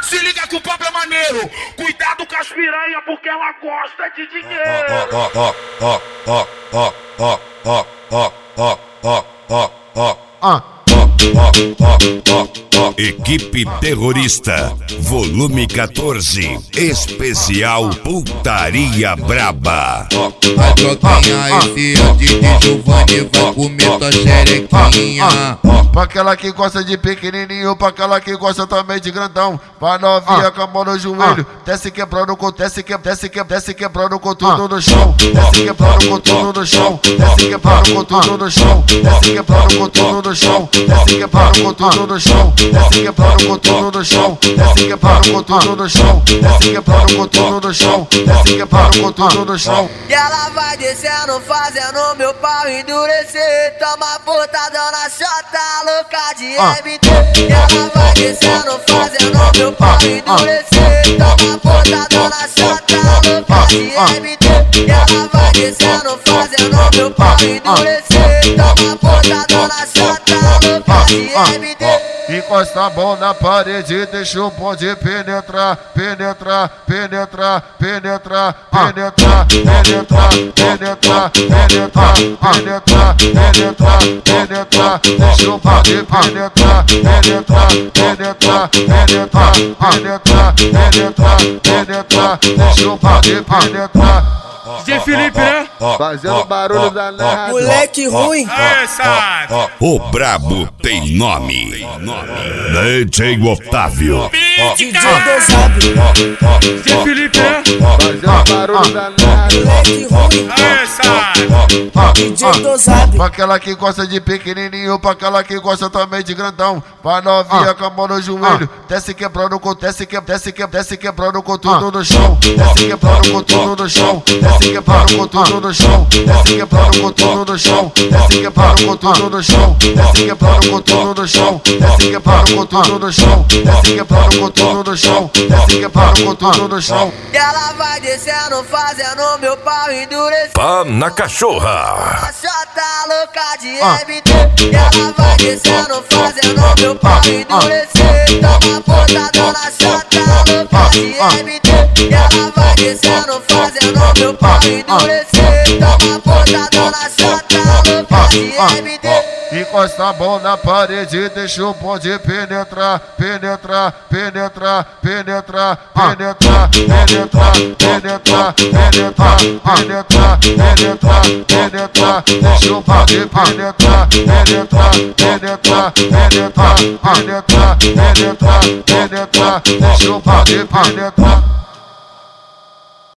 Se liga que o papo é maneiro. Cuidado com as piranha porque ela gosta de dinheiro. Equipe Terrorista, volume 14, especial Putaria Braba. Vai troquinha, esse é o DJ Giovanni, vai comer tua xerequinha. Pra aquela que gosta de pequenininho, pra aquela que gosta também de grandão. Pra novinha com a mão no joelho, desce quebrando com desce quebrando com tudo no chão. Desce quebrando com tudo no chão, desce quebrando com tudo no chão, desce quebrando com tudo no chão, desce quebrando com tudo no chão, desce quebrando com tudo no chão, desce quebrando com tudo no chão, desce quebrando com tudo no chão, desce quebrando com tudo no chão. E ela vai descendo, fazendo meu pau endurecer. Toma putadão na chota, louca de MT. E ela vai descendo, fazendo meu pau endurecer. Toma putadão na chota, louca de MT. E ela vai descendo, fazendo meu pau endurecer. Toma putadão na chota, louca de MT. Encosta a mão na parede, deixa o bonde penetrar, penetrar, penetrar, penetrar, penetrar, penetrar, penetrar, penetrar, penetrar, penetrar, penetrar, deixa o bonde penetrar, penetrar, penetrar, penetrar, penetrar, penetrar, penetrar, deixa o bonde penetrar. DJ Felipe, né? Fazendo barulho danado. Moleque ruim. O brabo tem nome. DJ Otávio. DJ Dosado. DJ Felipe, né? Fazendo barulho danado. Moleque ruim. DJ Dosado. Pra aquela que gosta de pequenininho, pra aquela que gosta também de grandão. Pra novinha com a mão no joelho, desce quebrando com desce quebrando com tudo no chão, desce quebrando com tudo no chão, desce quebrando com tudo no chão, desce quebrando com tudo no chão, desce quebrando com tudo no chão, desce quebrando com tudo no chão, desce quebrando com tudo no chão, desce quebrando com tudo no chão, desce quebrando com tudo no chão. E ela vai descendo, fazendo meu pau endurecer. Pá na cachorra. A chota louca de MT. E ela vai descendo, fazendo meu pau endurecer. Toma putadão na chota louca de MT. E ela vai descendo, fazendo meu pau endurecer. Toma putadão na chota louca de MT. Encosta a mão na parede, deixa o bonde penetrar, penetrar, penetrar, penetrar, penetrar, penetrar, penetrar, penetrar, penetrar, penetrar, penetrar, deixa o bonde penetrar, penetrar, penetrar, penetrar, penetrar, penetrar, penetrar, deixa o bonde penetrar.